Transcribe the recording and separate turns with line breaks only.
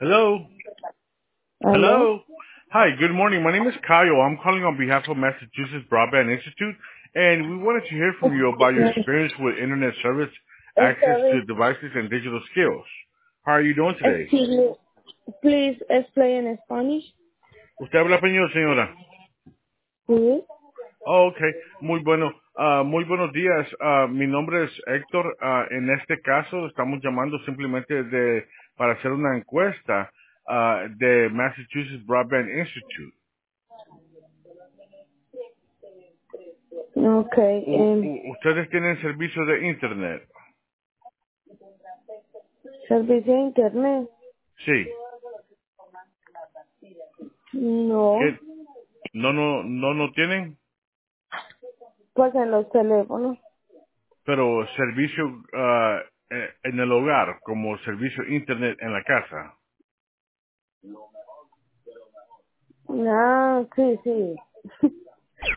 Hello?
Hello?
Hello? Hi, good morning. My name is Kyle. I'm calling on behalf of Massachusetts Broadband Institute, and we wanted to hear from you about your experience with Internet service, access
Sorry.
to devices, and digital skills. How are you doing today?
Excuse me. Please explain in Spanish.
¿Usted habla español, señora?
Sí.
Oh, ok. Muy bueno. Muy buenos días. Mi nombre es Héctor. En este caso, estamos llamando simplemente para hacer una encuesta de Massachusetts Broadband Institute.
Okay.
Ustedes tienen servicio de internet.
Servicio de internet.
Sí.
No.
¿Qué? No tienen,
Pues en los teléfonos.
pero servicio en el hogar, como servicio internet en la casa.
Ah, sí, sí.